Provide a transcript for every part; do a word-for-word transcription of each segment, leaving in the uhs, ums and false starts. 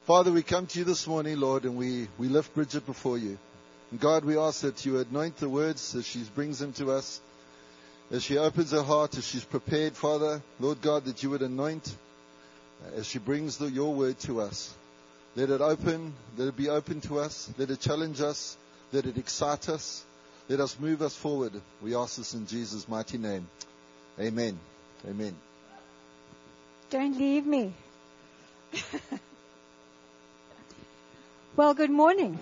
Father, we come to you this morning, Lord, and we, we lift Bridget before you. And God, we ask that you anoint the words as she brings them to us, as she opens her heart, as she's prepared, Father. Lord God, that you would anoint as she brings the, your word to us. Let it open, let it be open to us, let it challenge us, let it excite us, let us move us forward. We ask this in Jesus' mighty name. Amen. Amen. Don't leave me. Well, good morning.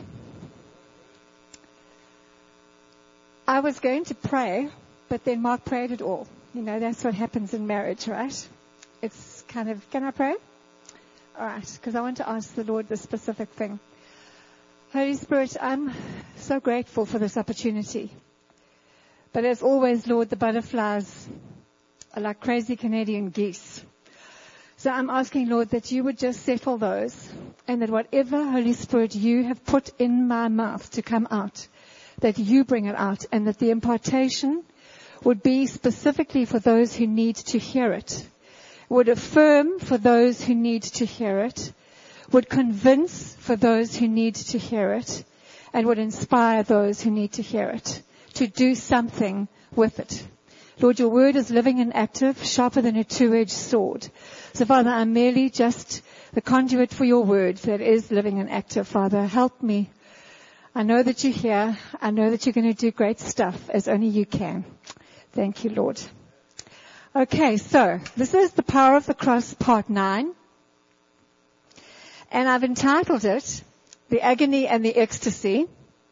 I was going to pray, but then Mark prayed it all. You know, that's what happens in marriage, right? It's kind of, can I pray? All right, because I want to ask the Lord the specific thing. Holy Spirit, I'm so grateful for this opportunity. But as always, Lord, the butterflies are like crazy Canadian geese. So I'm asking, Lord, that you would just settle those, and that whatever, Holy Spirit, you have put in my mouth to come out, that you bring it out, and that the impartation would be specifically for those who need to hear it, would affirm for those who need to hear it, would convince for those who need to hear it, and would inspire those who need to hear it, to do something with it. Lord, your word is living and active, sharper than a two-edged sword. So, Father, I'm merely just the conduit for your word that is living and active. Father, help me. I know that you're here. I know that you're going to do great stuff as only you can. Thank you, Lord. Okay, so this is the Power of the Cross, part nine. And I've entitled it, The Agony and the Ecstasy.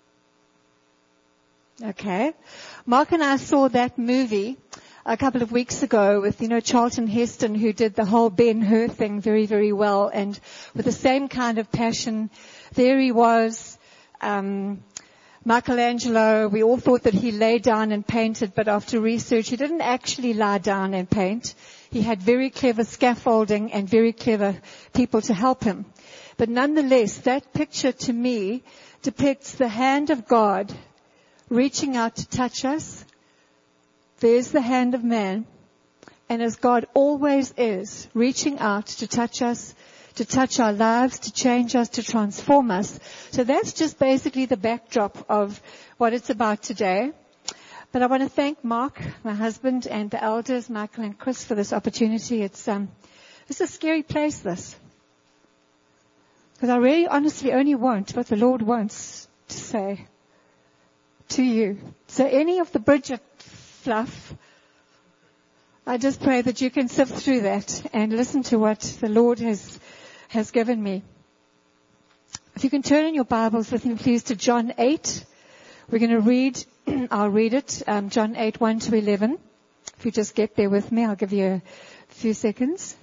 Okay. Mark and I saw that movie a couple of weeks ago with, you know, Charlton Heston, who did the whole Ben-Hur thing very, very well, and with the same kind of passion. There he was, um, Michelangelo. We all thought that he lay down and painted, but after research, he didn't actually lie down and paint. He had very clever scaffolding and very clever people to help him. But nonetheless, that picture to me depicts the hand of God reaching out to touch us. There's the hand of man. And as God always is, reaching out to touch us, to touch our lives, to change us, to transform us. So that's just basically the backdrop of what it's about today. But I want to thank Mark, my husband, and the elders, Michael and Chris, for this opportunity. It's, um, it's a scary place, this. Because I really honestly only want what the Lord wants to say to you. So any of the Bridget fluff, I just pray that you can sift through that and listen to what the Lord has has given me. If you can turn in your Bibles with me, please, to John eight. We're going to read, I'll read it, um, John eight, one to eleven. If you just get there with me, I'll give you a few seconds.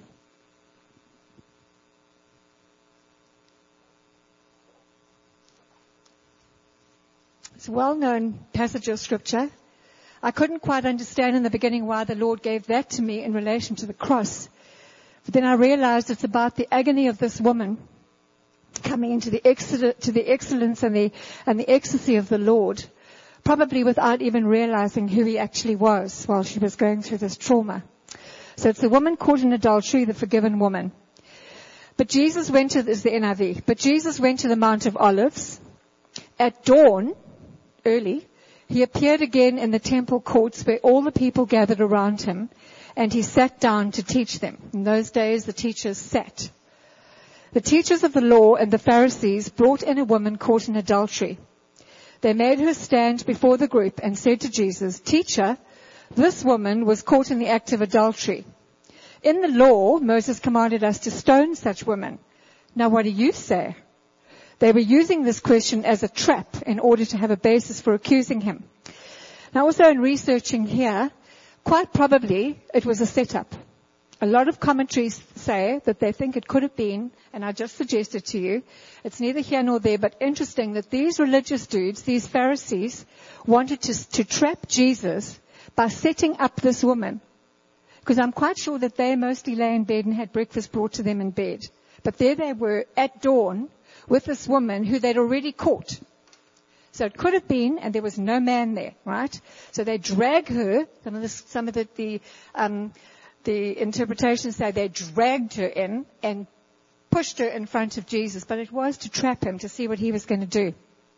It's a well-known passage of Scripture. I couldn't quite understand in the beginning why the Lord gave that to me in relation to the cross. But then I realized it's about the agony of this woman coming into the excel- to the excellence and the, and the ecstasy of the Lord, probably without even realizing who he actually was while she was going through this trauma. So it's the woman caught in adultery, the forgiven woman. But Jesus went to, this is the N I V, but Jesus went to the Mount of Olives. At dawn, early, he appeared again in the temple courts where all the people gathered around him, and he sat down to teach them. In those days, the teachers sat. The teachers of the law and the Pharisees brought in a woman caught in adultery. They made her stand before the group and said to Jesus, "Teacher, this woman was caught in the act of adultery. In the law, Moses commanded us to stone such women. Now what do you say?" They were using this question as a trap in order to have a basis for accusing him. Now also in researching here, quite probably it was a setup. A lot of commentaries say that they think it could have been, and I just suggested to you, it's neither here nor there, but interesting that these religious dudes, these Pharisees, wanted to, to trap Jesus by setting up this woman. Because I'm quite sure that they mostly lay in bed and had breakfast brought to them in bed. But there they were at dawn with this woman who they'd already caught. So it could have been, and there was no man there, right? So they drag her. Some of the, some of the, the, um, the interpretations say they dragged her in and pushed her in front of Jesus, but it was to trap him, to see what he was going to do.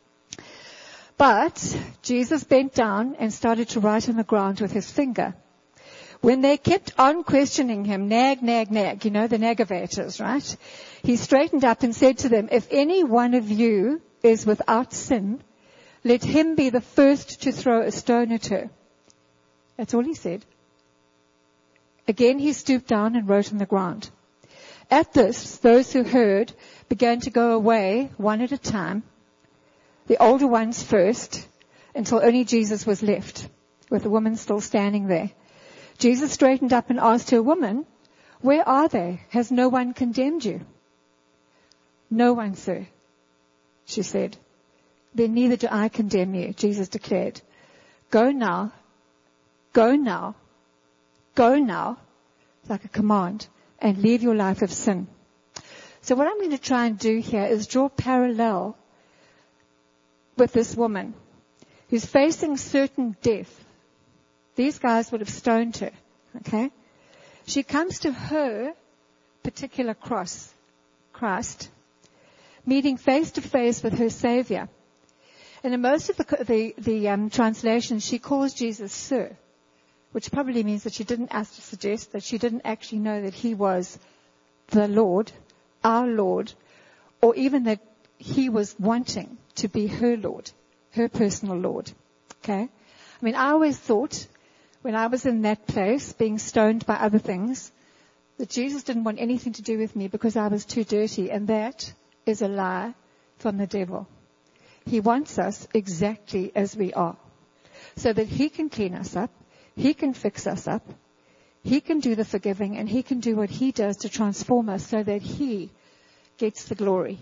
But Jesus bent down and started to write on the ground with his finger. When they kept on questioning him, nag, nag, nag, you know, the nagavators, right? He straightened up and said to them, if any one of you is without sin, let him be the first to throw a stone at her. That's all he said. Again, he stooped down and wrote on the ground. At this, those who heard began to go away one at a time, the older ones first, until only Jesus was left, with the woman still standing there. Jesus straightened up and asked her, woman, where are they? Has no one condemned you? No one, sir, she said. Then neither do I condemn you, Jesus declared. Go now, go now, go now, like a command, and leave your life of sin. So what I'm going to try and do here is draw parallel with this woman who's facing certain death. These guys would have stoned her, okay? She comes to her particular cross, Christ, meeting face to face with her Savior. And in most of the, the, the um, translations, she calls Jesus Sir, which probably means that she didn't ask to suggest that she didn't actually know that he was the Lord, our Lord, or even that he was wanting to be her Lord, her personal Lord. Okay? I mean, I always thought, when I was in that place, being stoned by other things, that Jesus didn't want anything to do with me because I was too dirty, and that is a lie from the devil. He wants us exactly as we are, so that he can clean us up, he can fix us up, he can do the forgiving, and he can do what he does to transform us so that he gets the glory.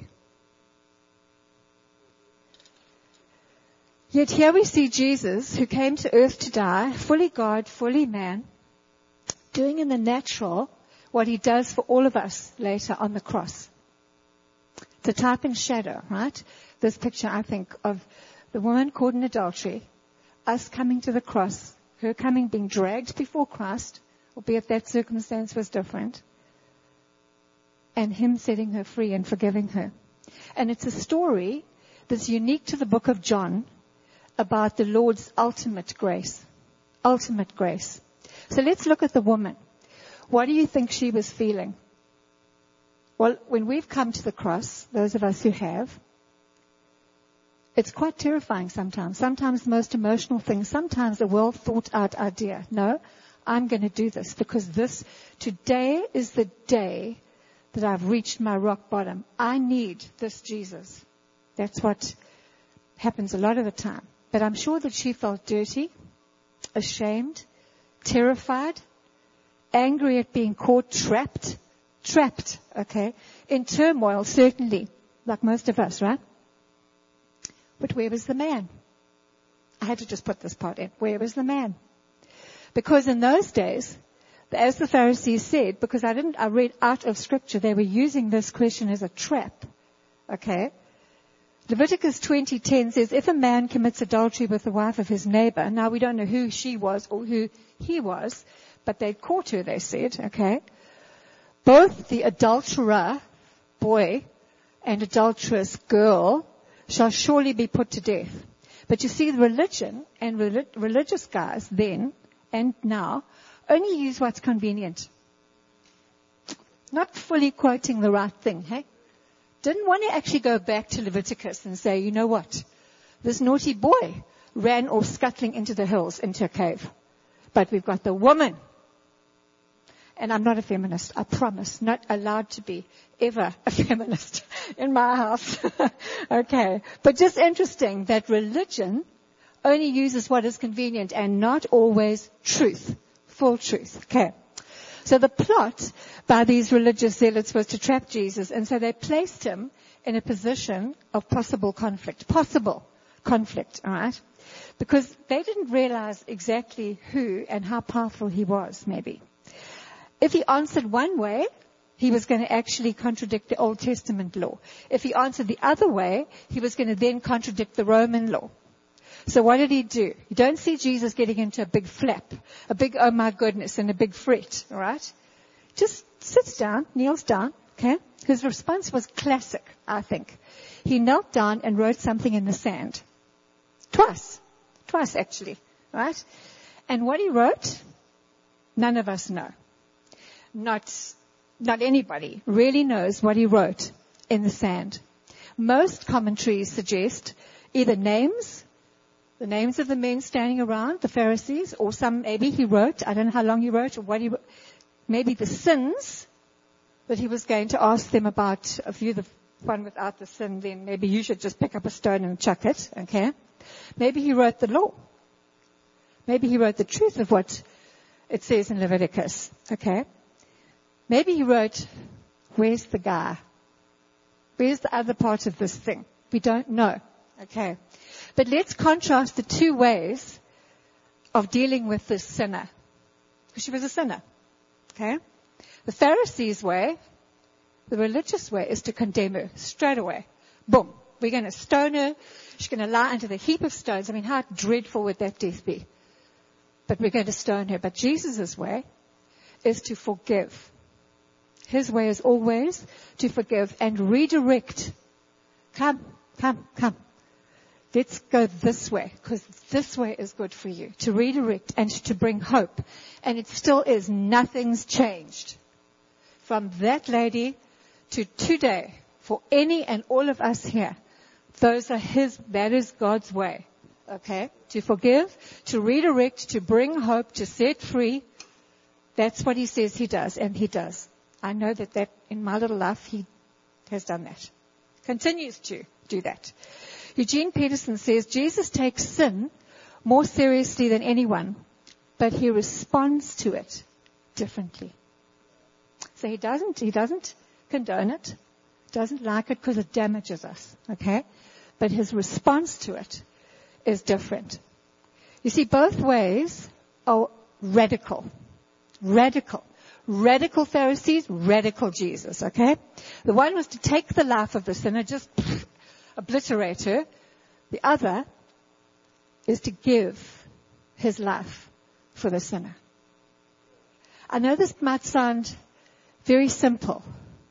Yet here we see Jesus, who came to earth to die, fully God, fully man, doing in the natural what he does for all of us later on the cross. It's a type and shadow, right? This picture, I think, of the woman caught in adultery, us coming to the cross, her coming, being dragged before Christ, albeit that circumstance was different, and him setting her free and forgiving her. And it's a story that's unique to the book of John about the Lord's ultimate grace. Ultimate grace. So let's look at the woman. What do you think she was feeling? Well, when we've come to the cross, those of us who have, it's quite terrifying sometimes. Sometimes the most emotional thing, sometimes a well thought out idea. No, I'm going to do this because this, today is the day that I've reached my rock bottom. I need this Jesus. That's what happens a lot of the time. But I'm sure that she felt dirty, ashamed, terrified, angry at being caught, trapped, trapped, okay, in turmoil, certainly, like most of us, right? But where was the man? I had to just put this part in. Where was the man? Because in those days, as the Pharisees said, because I didn't, I read out of Scripture, they were using this question as a trap, okay? Leviticus twenty ten says, if a man commits adultery with the wife of his neighbor, now we don't know who she was or who he was, but they caught her, they said, okay? Both the adulterer, boy, and adulteress, girl, shall surely be put to death. But you see, the religion and relig- religious guys then and now only use what's convenient. Not fully quoting the right thing, hey? Didn't want to actually go back to Leviticus and say, you know what? This naughty boy ran off scuttling into the hills, into a cave. But we've got the woman. And I'm not a feminist, I promise. Not allowed to be ever a feminist in my house. Okay. But just interesting that religion only uses what is convenient and not always truth, full truth. Okay. So the plot by these religious zealots was to trap Jesus, and so they placed him in a position of possible conflict. Possible conflict, all right? Because they didn't realize exactly who and how powerful he was, maybe. If he answered one way, he was going to actually contradict the Old Testament law. If he answered the other way, he was going to then contradict the Roman law. So what did he do? You don't see Jesus getting into a big flap, a big oh my goodness, and a big fret, all right? Just sits down, kneels down, Okay? His response was classic, I think. He knelt down and wrote something in the sand. Twice. Twice, actually. Right? And what he wrote, none of us know. Not, not anybody really knows what he wrote in the sand. Most commentaries suggest either names, the names of the men standing around, the Pharisees, or some, maybe he wrote, I don't know how long he wrote, or what he wrote, maybe the sins that he was going to ask them about. If you're the one without the sin, then maybe you should just pick up a stone and chuck it, okay? Maybe he wrote the law. Maybe he wrote the truth of what it says in Leviticus, okay? Maybe he wrote, where's the guy? Where's the other part of this thing? We don't know, okay? But let's contrast the two ways of dealing with this sinner. Because she was a sinner, okay? The Pharisees' way, the religious way, is to condemn her straight away. Boom. We're going to stone her. She's going to lie under the heap of stones. I mean, how dreadful would that death be? But we're going to stone her. But Jesus' way is to forgive. His way is always to forgive and redirect. Come, come, come. Let's go this way, because this way is good for you. To redirect and to bring hope. And it still is. Nothing's changed. From that lady to today, for any and all of us here, those are his, that is God's way. Okay? To forgive, to redirect, to bring hope, to set free. That's what he says he does, and he does. I know that that in my little life, he has done that. Continues to do that. Eugene Peterson says, Jesus takes sin more seriously than anyone, but he responds to it differently. So he doesn't, he doesn't condone it, doesn't like it because it damages us, okay? But his response to it is different. You see, both ways are radical. Radical. Radical Pharisees, radical Jesus, okay? The one was to take the life of the sinner, just pff, obliterate her. The other is to give his life for the sinner. I know this might sound very simple.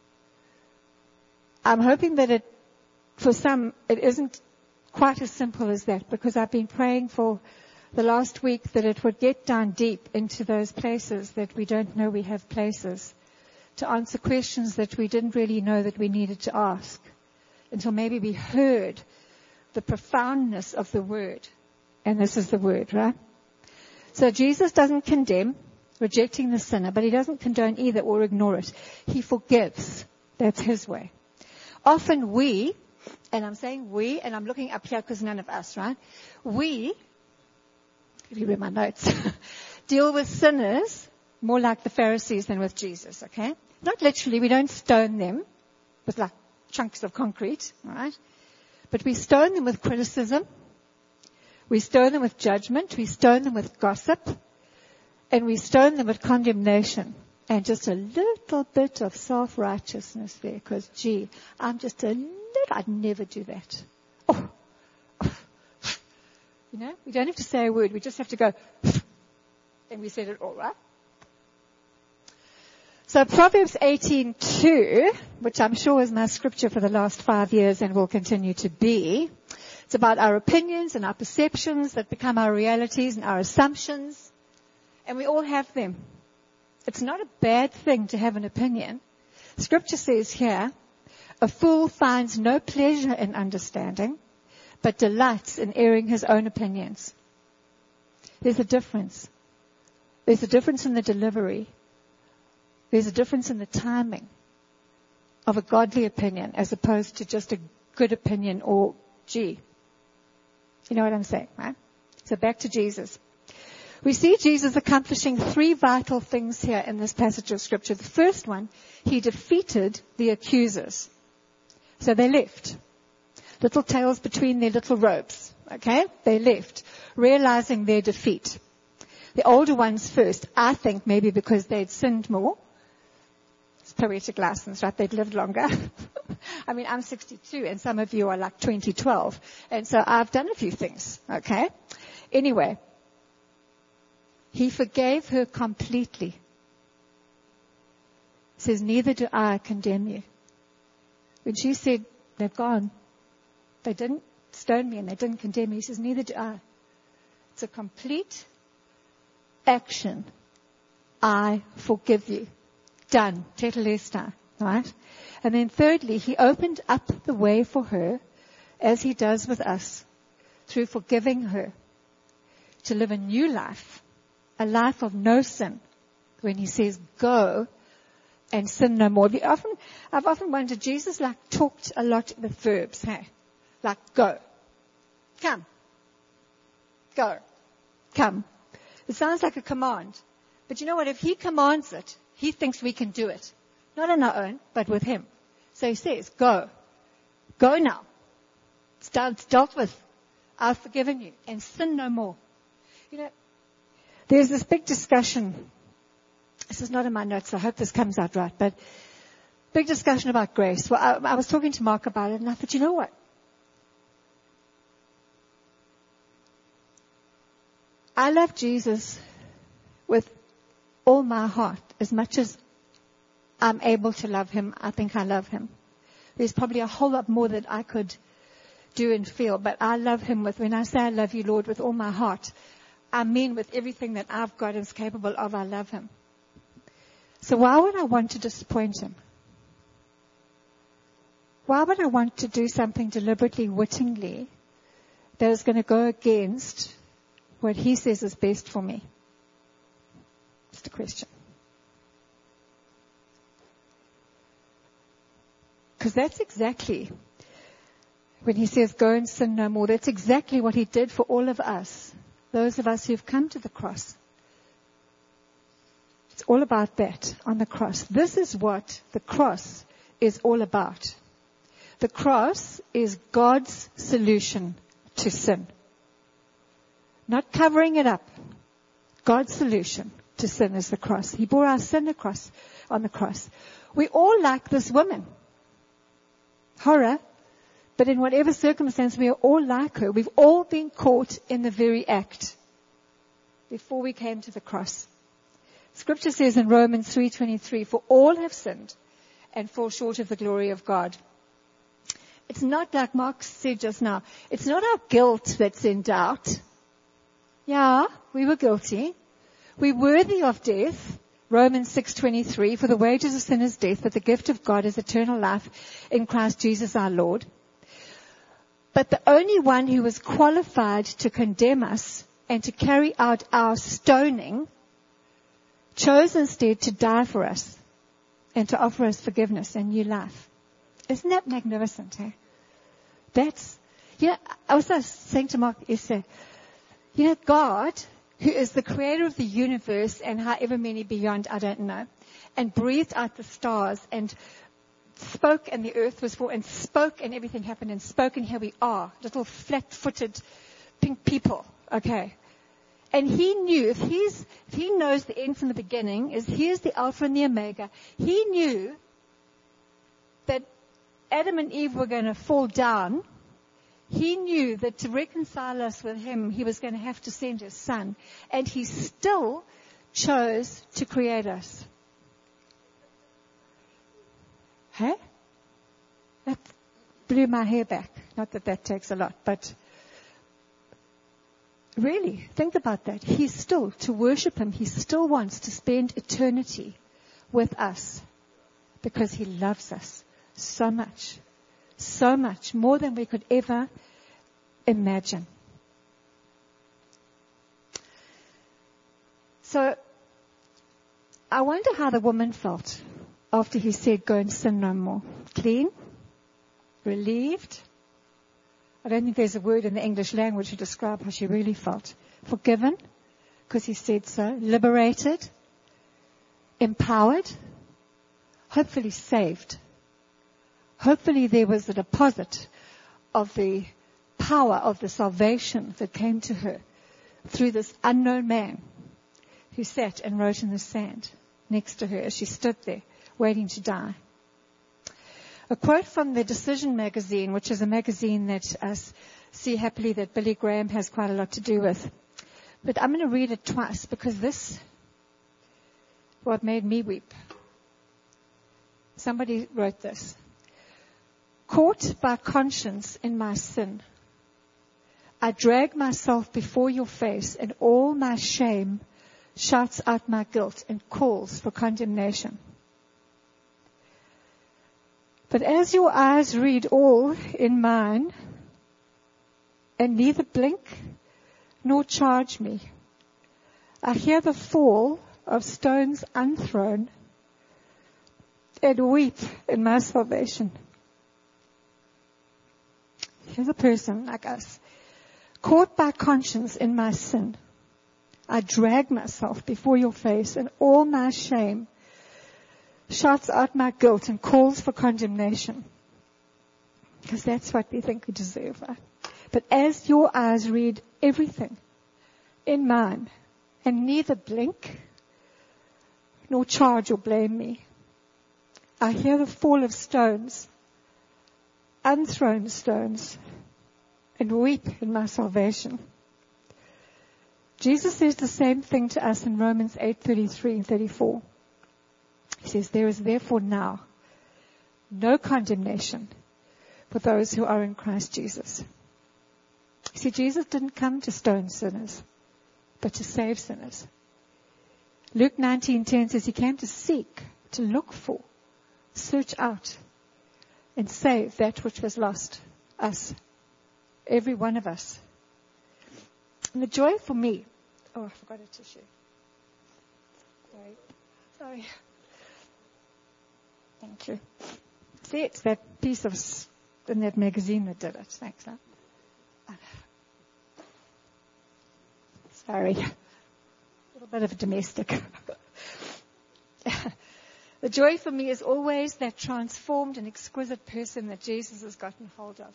I'm hoping that it, for some, it isn't quite as simple as that, because I've been praying for the last week that it would get down deep into those places that we don't know we have places, to answer questions that we didn't really know that we needed to ask, until maybe we heard the profoundness of the word. And this is the word, right? So Jesus doesn't condemn, rejecting the sinner, but he doesn't condone either or ignore it. He forgives. That's his way. Often we, and I'm saying we, and I'm looking up here because none of us, right? We, if you read my notes, deal with sinners more like the Pharisees than with Jesus, okay? Not literally, we don't stone them with like chunks of concrete, right? But we stone them with criticism. We stone them with judgment. We stone them with gossip. And we stone them with condemnation. And just a little bit of self-righteousness there. Because, gee, I'm just a little, I'd never do that. Oh. You know, we don't have to say a word. We just have to go, and we said it all, right? So Proverbs eighteen two, which I'm sure is my scripture for the last five years and will continue to be. It's about our opinions and our perceptions that become our realities and our assumptions. And we all have them. It's not a bad thing to have an opinion. Scripture says here, a fool finds no pleasure in understanding, but delights in airing his own opinions. There's a difference. There's a difference in the delivery. There's a difference in the timing of a godly opinion as opposed to just a good opinion or, gee. You know what I'm saying, right? So back to Jesus. We see Jesus accomplishing three vital things here in this passage of Scripture. The first one, he defeated the accusers. So they left. Little tails between their little robes. Okay? They left, realizing their defeat. The older ones first, I think maybe because they'd sinned more. It's poetic license, right? They'd lived longer. I mean, I'm sixty-two and some of you are like twenty twelve. And so I've done a few things. Okay? Anyway. He forgave her completely. says, neither do I condemn you. When she said, they've gone, they didn't stone me and they didn't condemn me, he says, neither do I. It's a complete action. I forgive you. Done. Tetelestai. Right? And then thirdly, he opened up the way for her, as he does with us, through forgiving her, to live a new life, a life of no sin. When he says, go and sin no more. We often, I've often wondered, Jesus like talked a lot with verbs, hey? Like go. Come. Go. Come. It sounds like a command. But you know what? If he commands it, he thinks we can do it. Not on our own, but with him. So he says, go. Go now. It's, done, it's dealt with. I've forgiven you. And sin no more. You know, there's this big discussion. This is not in my notes, so I hope this comes out right. But big discussion about grace. Well, I, I was talking to Mark about it, and I thought, you know what? I love Jesus with all my heart. As much as I'm able to love him, I think I love him. There's probably a whole lot more that I could do and feel, but I love him with, when I say I love you, Lord, with all my heart, I mean with everything that I've got and is capable of, I love him. So why would I want to disappoint him? Why would I want to do something deliberately, wittingly, that is going to go against what he says is best for me? Just a question. Because that's exactly, when he says go and sin no more, that's exactly what he did for all of us. Those of us who've come to the cross. It's all about that on the cross. This is what the cross is all about. The cross is God's solution to sin. Not covering it up. God's solution to sin is the cross. He bore our sin across on the cross. We all like this woman. Horror. But in whatever circumstance, we are all like her. We've all been caught in the very act before we came to the cross. Scripture says in Romans three twenty-three, for all have sinned and fall short of the glory of God. It's not like Mark said just now. It's not our guilt that's in doubt. Yeah, we were guilty. We're worthy of death. Romans six twenty-three, for the wages of sin is death, but the gift of God is eternal life in Christ Jesus our Lord. But the only one who was qualified to condemn us and to carry out our stoning chose instead to die for us and to offer us forgiveness and new life. Isn't that magnificent, eh? That's, you know, I was saying to Mark yesterday, you know, God, who is the creator of the universe and however many beyond, I don't know, and breathed out the stars and spoke and the earth was formed and spoke and everything happened and spoke and here we are, little flat-footed pink people, okay. And he knew, if he's, if he knows the end from the beginning, is he is the Alpha and the Omega, he knew that Adam and Eve were going to fall down. He knew that to reconcile us with him, he was going to have to send his son. And he still chose to create us. Hey? That blew my hair back. Not that that takes a lot, but really, think about that. He still, to worship him, he still wants to spend eternity with us because he loves us so much. So much. More than we could ever imagine. So, I wonder how the woman felt after he said, go and sin no more. Clean? Relieved? I don't think there's a word in the English language to describe how she really felt. Forgiven? Because he said so. Liberated? Empowered? Hopefully saved. Hopefully there was a deposit of the power of the salvation that came to her through this unknown man who sat and wrote in the sand next to her as she stood there waiting to die. A quote from the Decision magazine, which is a magazine that I see happily that Billy Graham has quite a lot to do with. But I'm going to read it twice because this, what made me weep. Somebody wrote this. Caught by conscience in my sin, I drag myself before your face, and all my shame shouts out my guilt and calls for condemnation. But as your eyes read all in mine, and neither blink nor charge me, I hear the fall of stones unthrown and weep in my salvation. Here's a person like us, caught by conscience in my sin. I drag myself before your face, and all my shame shouts out my guilt and calls for condemnation. Because that's what we think we deserve, right? But as your eyes read everything in mine, and neither blink nor charge or blame me, I hear the fall of stones, unthrown stones, and weep in my salvation. Jesus says the same thing to us in Romans eight thirty-three and thirty-four. He says, there is therefore now no condemnation for those who are in Christ Jesus. You see, Jesus didn't come to stone sinners, but to save sinners. Luke nineteen ten says he came to seek, to look for, search out, and save that which was lost, us, every one of us. And the joy for me, oh, I forgot a tissue. Sorry. Sorry. Thank you. See, it's that piece of, in that magazine that did it. Thanks, huh? Sorry. A little bit of a domestic. The joy for me is always that transformed and exquisite person that Jesus has gotten hold of.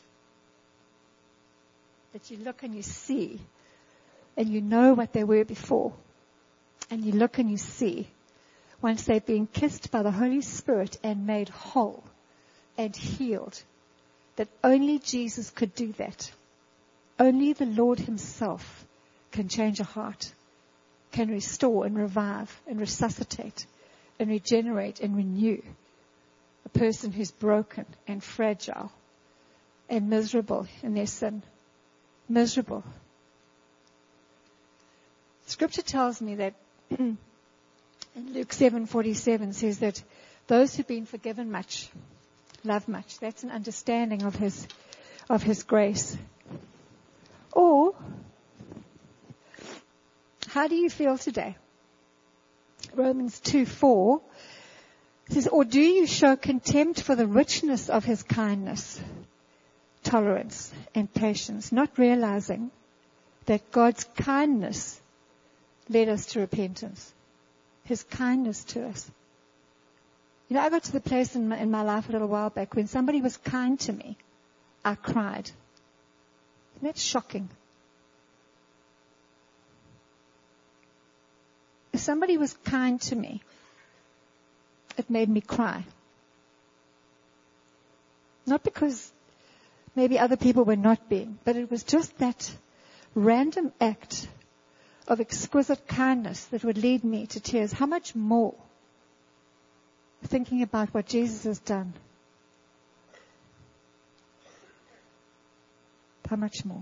That you look and you see, and you know what they were before. And you look and you see, once they've been kissed by the Holy Spirit and made whole and healed, that only Jesus could do that. Only the Lord himself can change a heart, can restore and revive and resuscitate and regenerate and renew a person who's broken and fragile and miserable in their sin. Miserable. Scripture tells me that in Luke seven forty-seven says that those who've been forgiven much love much. That's an understanding of his of his grace. Or how do you feel today? Romans two four says, or do you show contempt for the richness of his kindness, tolerance, and patience, not realizing that God's kindness led us to repentance? His kindness to us. You know, I got to the place in my, in my life a little while back when somebody was kind to me, I cried. Isn't that shocking? If somebody was kind to me, it made me cry. Not because maybe other people were not being, but it was just that random act of exquisite kindness that would lead me to tears. How much more thinking about what Jesus has done? How much more?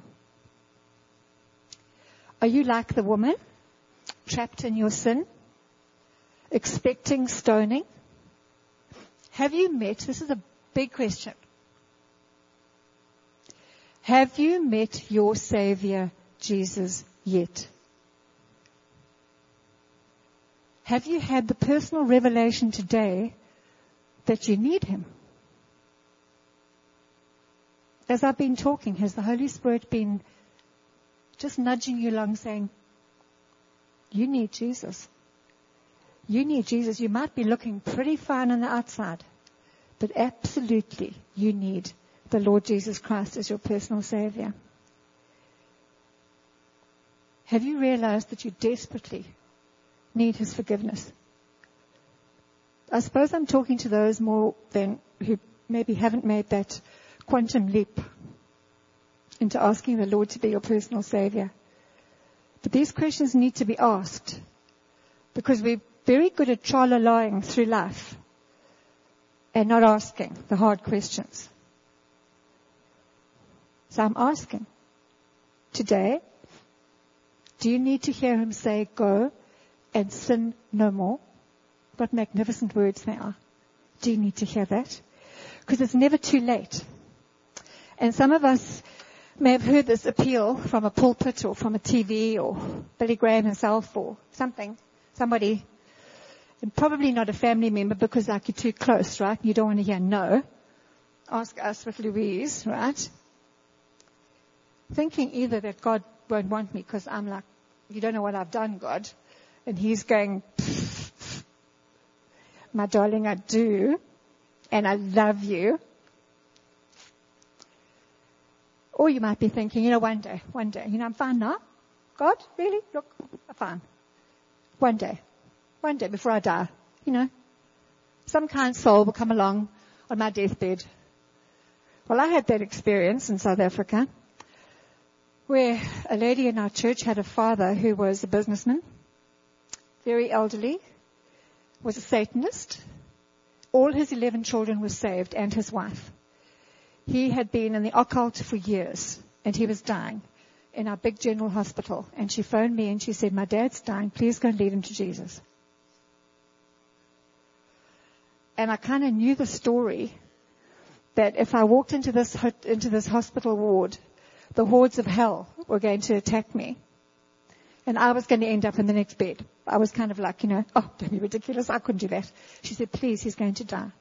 Are you like the woman, trapped in your sin, expecting stoning? Have you met, this is a big question, have you met your Savior, Jesus, yet? Have you had the personal revelation today that you need him? As I've been talking, has the Holy Spirit been just nudging you along saying, you need Jesus. You need Jesus. You might be looking pretty fine on the outside, but absolutely you need the Lord Jesus Christ as your personal Savior. Have you realized that you desperately need his forgiveness? I suppose I'm talking to those more than who maybe haven't made that quantum leap into asking the Lord to be your personal Savior. But these questions need to be asked because we're very good at tra-la-laing through life. and not asking the hard questions. So I'm asking, today, do you need to hear him say, go and sin no more? What magnificent words they are. Do you need to hear that? Because it's never too late. And some of us may have heard this appeal from a pulpit or from a T V or Billy Graham himself or something, somebody, and probably not a family member because like you're too close, right? You don't want to hear no. Ask us with Louise, right? Thinking either that God won't want me because I'm like, you don't know what I've done, God. And he's going, my darling, I do. And I love you. Or you might be thinking, you know, one day, one day, you know, I'm fine now. God, really? Look, I'm fine. One day, one day before I die, you know, some kind soul will come along on my deathbed. Well, I had that experience in South Africa where a lady in our church had a father who was a businessman, very elderly, was a Satanist. All his eleven children were saved and his wife. He had been in the occult for years and he was dying in our big general hospital. And she phoned me and she said, my dad's dying. Please go and lead him to Jesus. And I kind of knew the story that if I walked into this, into this hospital ward, the hordes of hell were going to attack me. And I was going to end up in the next bed. I was kind of like, you know, oh, don't be ridiculous. I couldn't do that. She said, please, he's going to die.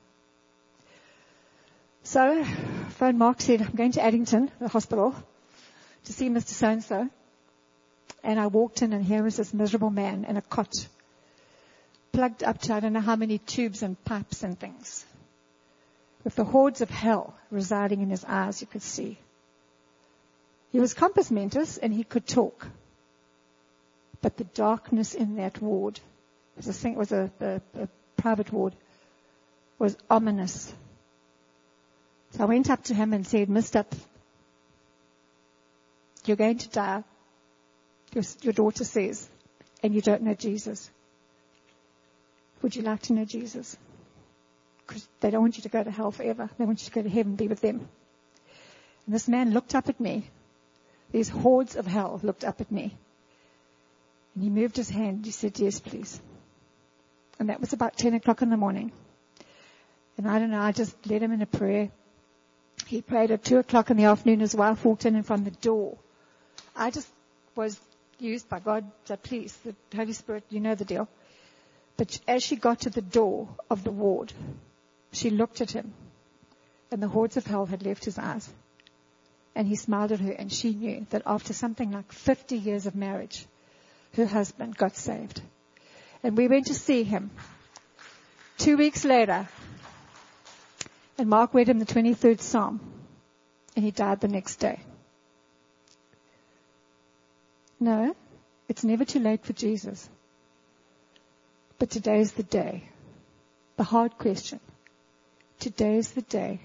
So, phone Mark said, I'm going to Addington, the hospital, to see Mister So-and-so. And I walked in and here was this miserable man in a cot, plugged up to I don't know how many tubes and pipes and things, with the hordes of hell residing in his eyes, you could see. He was compos mentis and he could talk. But the darkness in that ward, it was a, thing, it was a, a, a private ward, was ominous. So I went up to him and said, Mister You're going to die. Your, your daughter says, and you don't know Jesus. Would you like to know Jesus? Because they don't want you to go to hell forever. They want you to go to heaven and be with them. And this man looked up at me. These hordes of hell looked up at me. And he moved his hand. He said, yes, please. And that was about ten o'clock in the morning. And I don't know, I just led him in a prayer. He prayed at two o'clock in the afternoon. His wife walked in and from the door, I just was used by God. So please, the Holy Spirit, you know the deal. But as she got to the door of the ward, she looked at him and the hordes of hell had left his eyes. And he smiled at her and she knew that after something like fifty years of marriage, her husband got saved. And we went to see him two weeks later. And Mark read him the twenty-third Psalm. And he died the next day. No, it's never too late for Jesus. But today's the day. The hard question. Today's the day.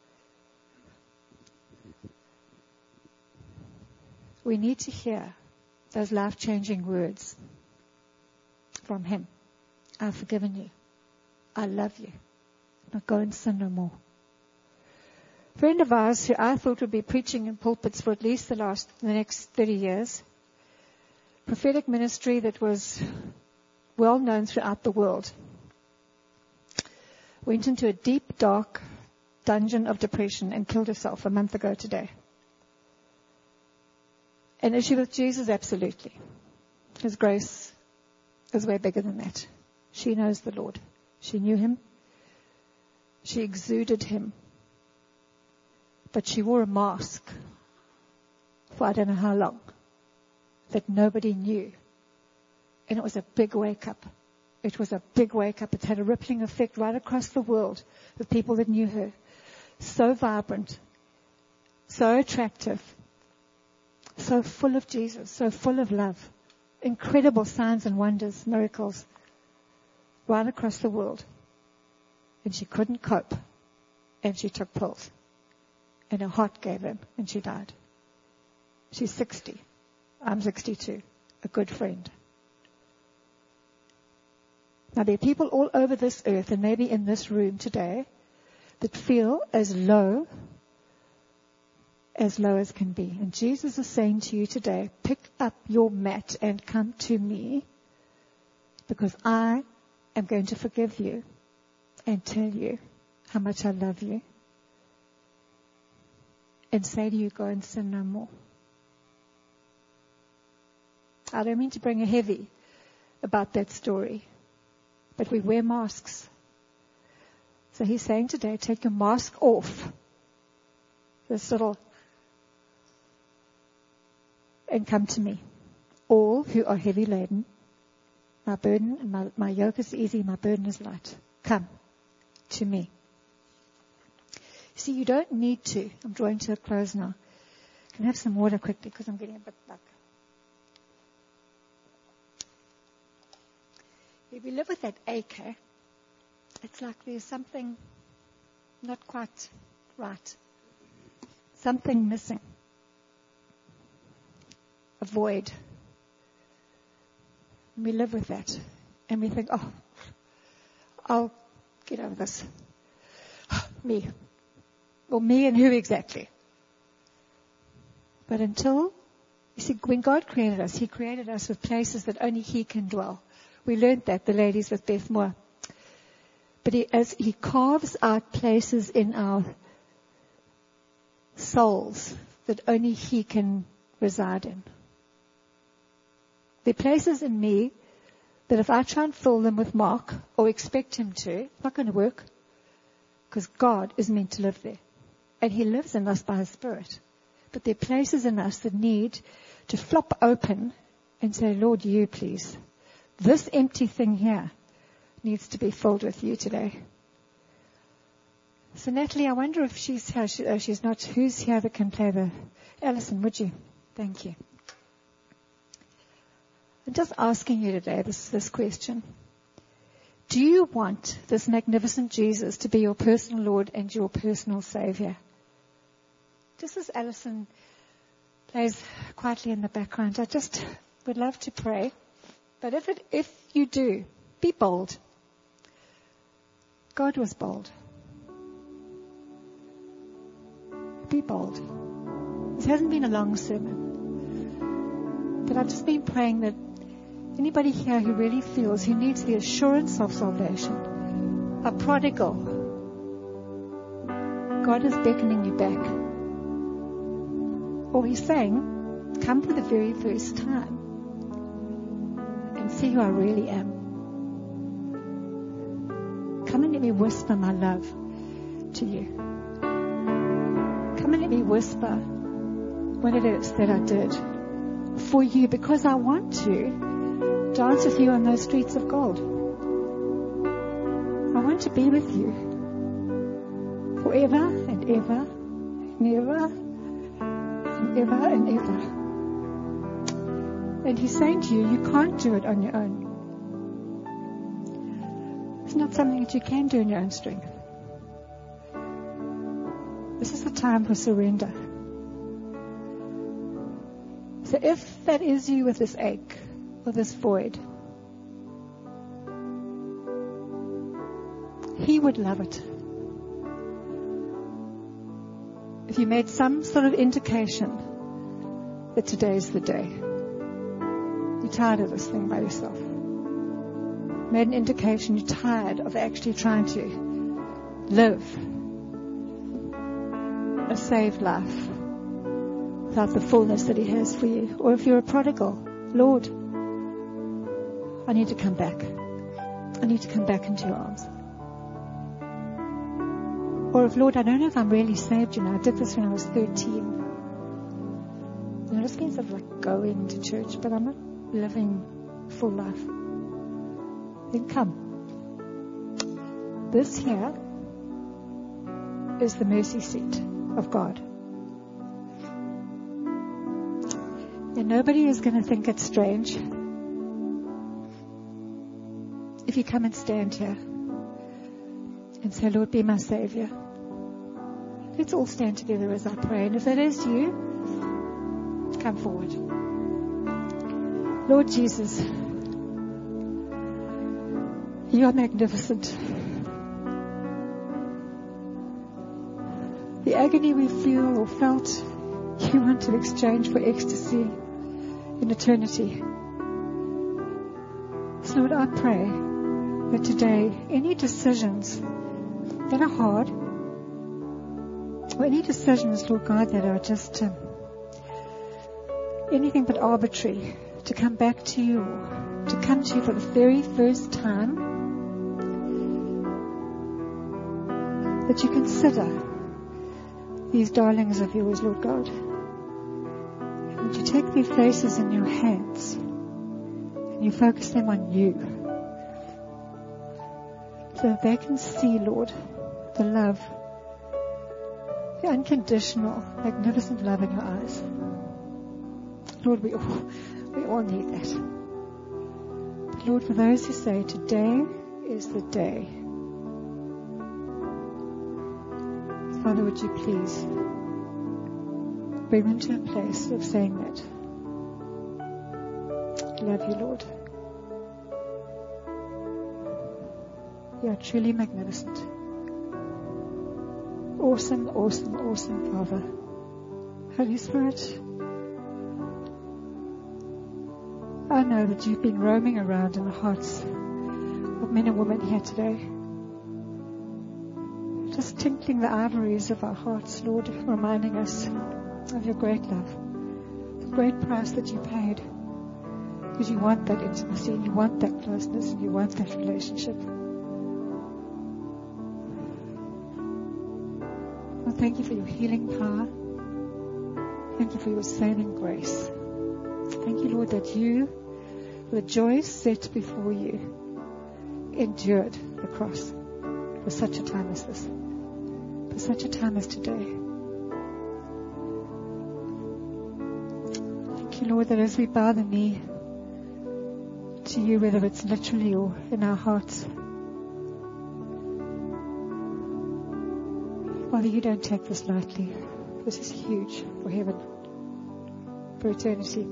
We need to hear those life-changing words from him. I've forgiven you. I love you. Now go and sin no more. A friend of ours who I thought would be preaching in pulpits for at least the last, the next thirty years, prophetic ministry that was well known throughout the world, went into a deep, dark dungeon of depression and killed herself a month ago today. An issue with Jesus? Absolutely. His grace is way bigger than that. She knows the Lord. She knew him. She exuded him. But she wore a mask for I don't know how long that nobody knew. And it was a big wake up. It was a big wake up. It had a rippling effect right across the world with people that knew her. So vibrant, so attractive, so full of Jesus, so full of love. Incredible signs and wonders, miracles, right across the world. And she couldn't cope. And she took pills. And her heart gave in and she died. She's sixty. I'm sixty-two. A good friend. Now there are people all over this earth and maybe in this room today that feel as low as low as can be. And Jesus is saying to you today, pick up your mat and come to me, because I am going to forgive you and tell you how much I love you, and say to you, go and sin no more. I don't mean to bring a heavy about that story, but we wear masks. So he's saying today, take your mask off, this little, and come to me, all who are heavy laden. My burden and my, my yoke is easy, my burden is light. Come to me. See, you don't need to. I'm drawing to a close now. Can I have some water quickly, because I'm getting a bit stuck. If we live with that ache, eh? It's like there's something not quite right. Something missing. A void. And we live with that. And we think, oh, I'll get over this. Me. Or me and who exactly? But until, you see, when God created us, He created us with places that only He can dwell. We learned that, the ladies with Beth Moore. But he, as He carves out places in our souls that only He can reside in. There are places in me that if I try and fill them with Mark or expect Him to, it's not going to work. Because God is meant to live there. And He lives in us by His Spirit. But there are places in us that need to flop open and say, Lord, you please. This empty thing here needs to be filled with you today. So Natalie, I wonder if she's here. She, oh, she's not. Who's here that can play the... Alison, would you? Thank you. I'm just asking you today this, this question. Do you want this magnificent Jesus to be your personal Lord and your personal Savior? Just as Alison plays quietly in the background, I just would love to pray. But if it, if you do, be bold. God was bold. Be bold. This hasn't been a long sermon. But I've just been praying that anybody here who really feels, who needs the assurance of salvation, a prodigal, God is beckoning you back. Or He's saying, come for the very first time and see who I really am. Come and let me whisper my love to you. Come and let me whisper what it is that I did for you, because I want to dance with you on those streets of gold. I want to be with you forever and ever and ever and ever and ever. And He's saying to you, you can't do it on your own. It's not something that you can do in your own strength. This is the time for surrender. So if that is you with this ache or this void, He would love it. If you made some sort of indication that today is the day, you're tired of this thing by yourself. Made an indication you're tired of actually trying to live a saved life without the fullness that He has for you. Or if you're a prodigal, Lord, I need to come back. I need to come back into your arms. Or if, Lord, I don't know if I'm really saved, you know, I did this when I was thirteen. You know, it just means sort of like going to church, but I'm not living full life. Then come. This here is the mercy seat of God. And nobody is going to think it's strange if you come and stand here and say, Lord, be my Savior. Let's all stand together as I pray. And if that is you, come forward. Lord Jesus, you are magnificent. The agony we feel or felt, you want to exchange for ecstasy in eternity. So Lord, I pray that today, any decisions that are hard, or any decisions, Lord God, that are just um, anything but arbitrary, to come back to you, to come to you for the very first time, that you consider these darlings of yours, Lord God. And you take their faces in your hands and you focus them on you, so that they can see, Lord, the love, the unconditional, magnificent love in your eyes. Lord, we all, we all need that. But Lord, for those who say today is the day, Father, would you please bring them to a place of saying that. Love you, Lord. You are truly magnificent. Awesome, awesome, awesome, Father. Holy Spirit, I know that you've been roaming around in the hearts of men and women here today. Just tinkling the ivories of our hearts, Lord, reminding us of your great love, the great price that you paid, because you want that intimacy, and you want that closeness, and you want that relationship. Well, thank you for your healing power. Thank you for your saving grace. Thank you, Lord, that you, the joy set before you, endured the cross for such a time as this, for such a time as today. Thank you, Lord, that as we bow the knee to you, whether it's literally or in our hearts, Father, you don't take this lightly. This is huge for heaven, for eternity.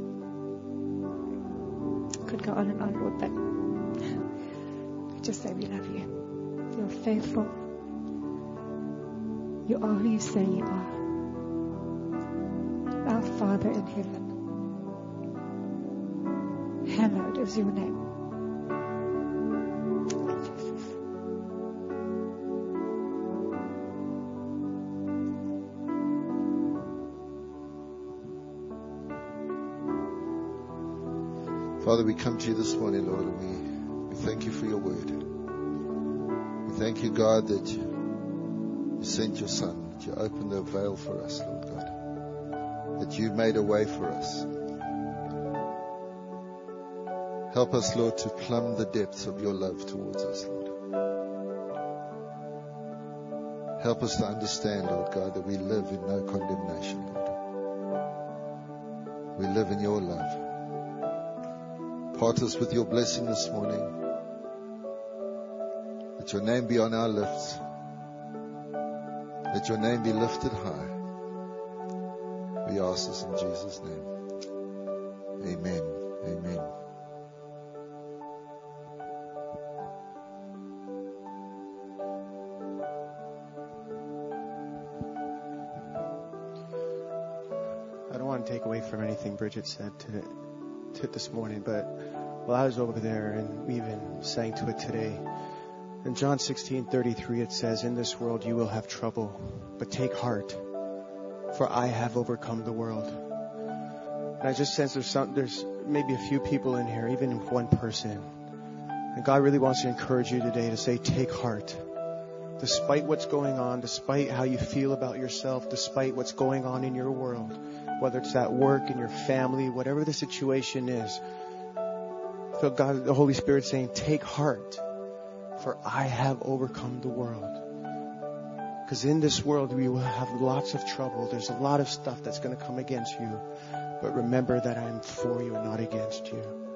Could go on and on, Lord, but I just say we love you. You're faithful. You are who you say you are. Our Father in heaven, hallowed is your name. Jesus. Father, we come to you this morning, Lord, and we, we thank you for your word. We thank you, God, that you sent your Son, that you opened the veil for us, Lord God, that you made a way for us. Help us, Lord, to plumb the depths of your love towards us, Lord. Help us to understand, Lord God, that we live in no condemnation, Lord. We live in your love. Part us with your blessing this morning. Let your name be on our lips. Let your name be lifted high. We ask this in Jesus' name. Amen. Amen. I don't want to take away from anything Bridget said today. To this morning, but while I was over there and we even sang to it today, in John sixteen thirty-three it says, in this world you will have trouble, but take heart, for I have overcome the world. And I just sense there's some, there's maybe a few people in here, even one person, and God really wants to encourage you today to say, take heart. Despite what's going on, despite how you feel about yourself, despite what's going on in your world, whether it's at work, in your family, whatever the situation is, I feel God, the Holy Spirit saying, take heart, for I have overcome the world. Because in this world we will have lots of trouble. There's a lot of stuff that's going to come against you. But remember that I am for you and not against you.